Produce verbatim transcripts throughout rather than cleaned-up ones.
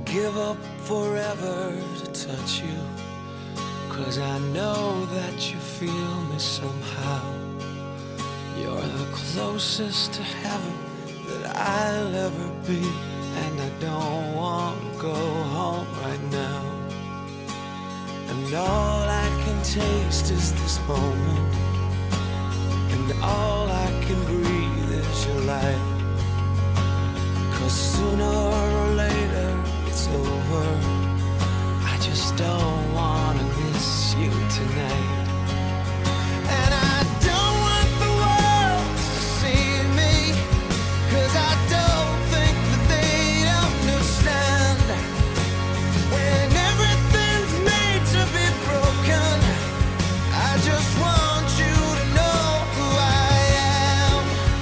give up forever to touch you, 'cause I know that you feel me somehow. You're the closest to heaven that I'll ever be, and I don't want to go home right now. And all I can taste is this moment, and all I can breathe is your light. 'Cause sooner or later it's over. I just don't wanna miss you tonight. And I don't want the world to see me, 'cause I don't think that they'd understand. When everything's made to be broken, I just want you to know who I am.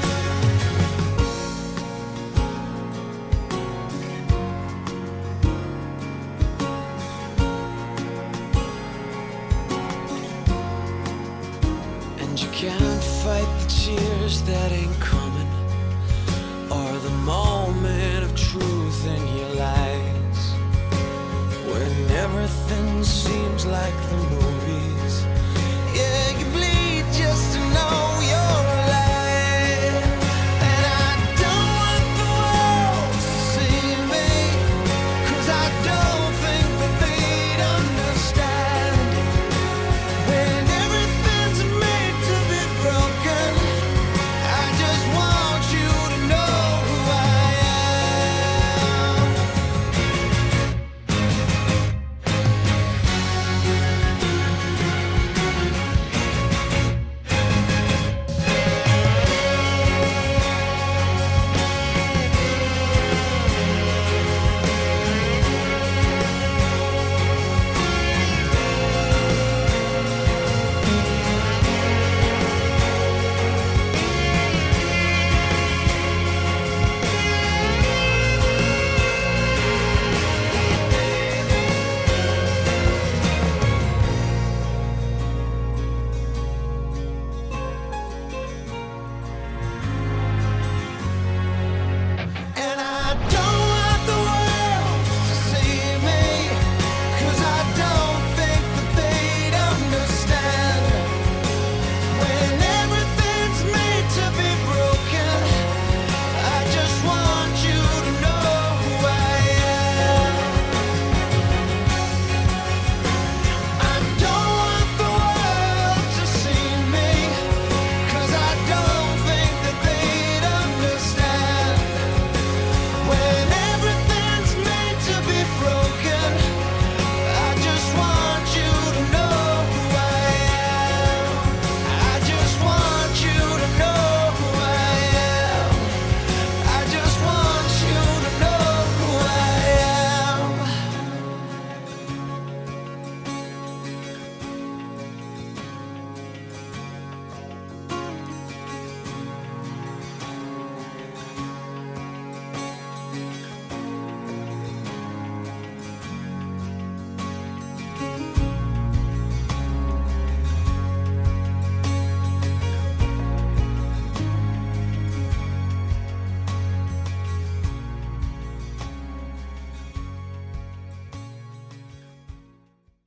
And you can't fight the cheers that ain't coming, or the moment of truth in your lies. When everything seems like the movies,